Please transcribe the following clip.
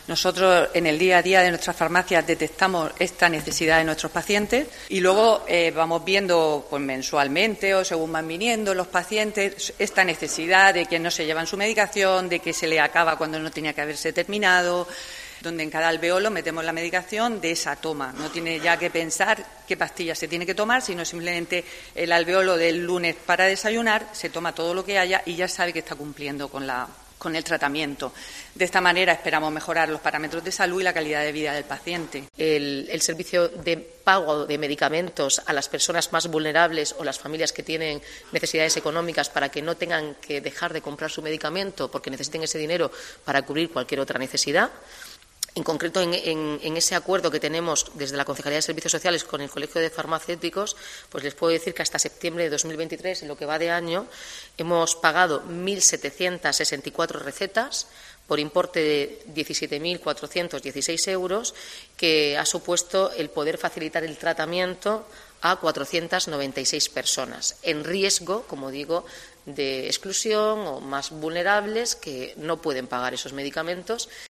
Nosotros en el día a día de nuestras farmacias detectamos esta necesidad de nuestros pacientes y luego vamos viendo pues, mensualmente o según van viniendo los pacientes esta necesidad de que no se llevan su medicación, de que se le acaba cuando no tenía que haberse terminado, donde en cada alveolo metemos la medicación de esa toma. No tiene ya que pensar qué pastillas se tiene que tomar, sino simplemente el alveolo del lunes para desayunar, se toma todo lo que haya y ya sabe que está cumpliendo con el tratamiento. De esta manera esperamos mejorar los parámetros de salud y la calidad de vida del paciente. El servicio de pago de medicamentos a las personas más vulnerables o las familias que tienen necesidades económicas para que no tengan que dejar de comprar su medicamento porque necesiten ese dinero para cubrir cualquier otra necesidad. En concreto, en ese acuerdo que tenemos desde la Concejalía de Servicios Sociales con el Colegio de Farmacéuticos, pues les puedo decir que hasta septiembre de 2023, en lo que va de año, hemos pagado 1.764 recetas por importe de 17.416 euros, que ha supuesto el poder facilitar el tratamiento a 496 personas en riesgo, como digo, de exclusión o más vulnerables que no pueden pagar esos medicamentos.